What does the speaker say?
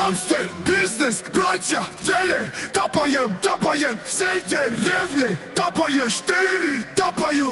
Гангстер, бизнес, братья, деле. Топаем, топаем всей деревни. Топаешь ты, топаю